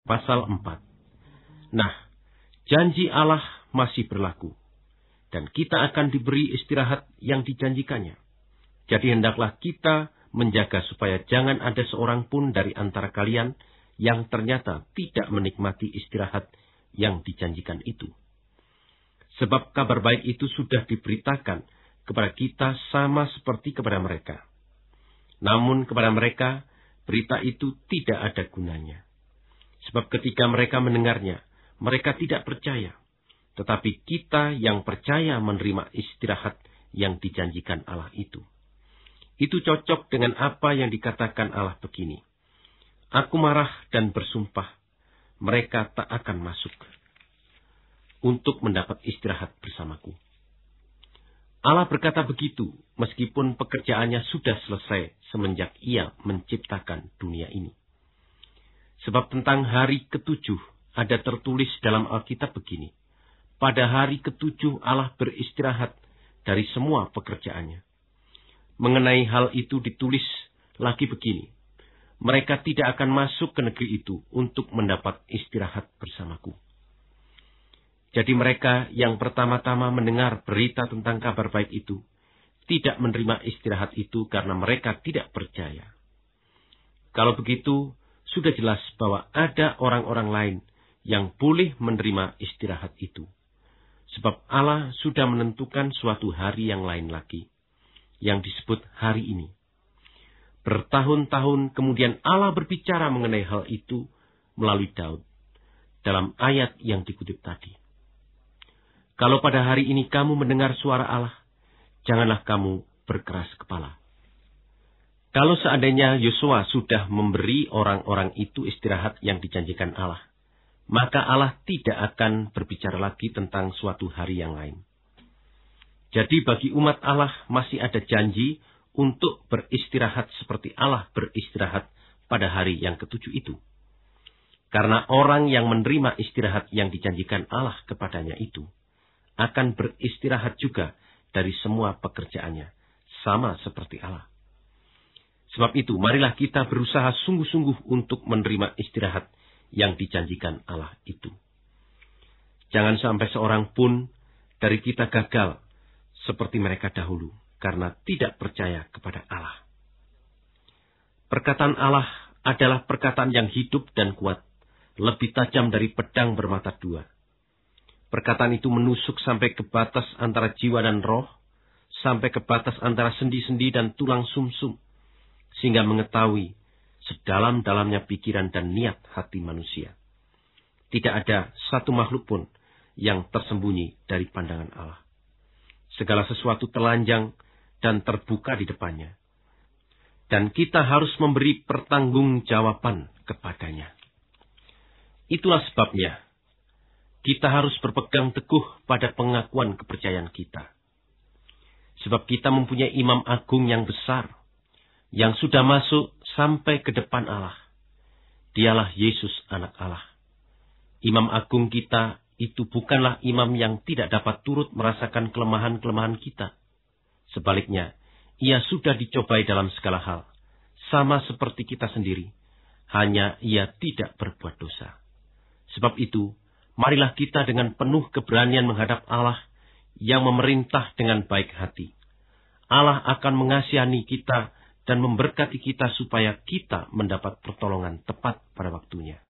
pasal 4. Nah, janji Allah masih berlaku, dan kita akan diberi istirahat yang dijanjikannya. Jadi hendaklah kita menjaga supaya jangan ada seorang pun dari antara kalian yang ternyata tidak menikmati istirahat yang dijanjikan itu. Sebab kabar baik itu sudah diberitakan kepada kita sama seperti kepada mereka. Namun kepada mereka, berita itu tidak ada gunanya. Sebab ketika mereka mendengarnya, mereka tidak percaya. Tetapi kita yang percaya menerima istirahat yang dijanjikan Allah itu. Itu cocok dengan apa yang dikatakan Allah begini. Aku marah dan bersumpah, mereka tak akan masuk untuk mendapat istirahat bersamaku. Allah berkata begitu, meskipun pekerjaannya sudah selesai semenjak Ia menciptakan dunia ini. Sebab tentang hari ketujuh ada tertulis dalam Alkitab begini. Pada hari ketujuh Allah beristirahat dari semua pekerjaannya. Mengenai hal itu ditulis lagi begini. Mereka tidak akan masuk ke negeri itu untuk mendapat istirahat bersamaku. Jadi mereka yang pertama-tama mendengar berita tentang kabar baik itu, tidak menerima istirahat itu karena mereka tidak percaya. Kalau begitu, sudah jelas bahwa ada orang-orang lain yang boleh menerima istirahat itu. Sebab Allah sudah menentukan suatu hari yang lain lagi, yang disebut hari ini. Bertahun-tahun kemudian Allah berbicara mengenai hal itu melalui Daud, dalam ayat yang dikutip tadi. Kalau pada hari ini kamu mendengar suara Allah, janganlah kamu berkeras kepala. Kalau seandainya Yosua sudah memberi orang-orang itu istirahat yang dijanjikan Allah, maka Allah tidak akan berbicara lagi tentang suatu hari yang lain. Jadi bagi umat Allah masih ada janji untuk beristirahat seperti Allah beristirahat pada hari yang ketujuh itu. Karena orang yang menerima istirahat yang dijanjikan Allah kepadanya itu, akan beristirahat juga dari semua pekerjaannya, sama seperti Allah. Sebab itu, marilah kita berusaha sungguh-sungguh untuk menerima istirahat yang dijanjikan Allah itu. Jangan sampai seorang pun dari kita gagal seperti mereka dahulu, karena tidak percaya kepada Allah. Perkataan Allah adalah perkataan yang hidup dan kuat, lebih tajam dari pedang bermata dua. Perkataan itu menusuk sampai ke batas antara jiwa dan roh, sampai ke batas antara sendi-sendi dan tulang sumsum, sehingga mengetahui sedalam-dalamnya pikiran dan niat hati manusia. Tidak ada satu makhluk pun yang tersembunyi dari pandangan Allah. Segala sesuatu telanjang dan terbuka di depannya. Dan kita harus memberi pertanggungjawaban kepadanya. Itulah sebabnya kita harus berpegang teguh pada pengakuan kepercayaan kita. Sebab kita mempunyai imam agung yang besar, yang sudah masuk sampai ke depan Allah. Dialah Yesus anak Allah. Imam agung kita itu bukanlah imam yang tidak dapat turut merasakan kelemahan-kelemahan kita. Sebaliknya, ia sudah dicobai dalam segala hal, sama seperti kita sendiri. Hanya ia tidak berbuat dosa. Sebab itu, marilah kita dengan penuh keberanian menghadap Allah yang memerintah dengan baik hati. Allah akan mengasihani kita dan memberkati kita supaya kita mendapat pertolongan tepat pada waktunya.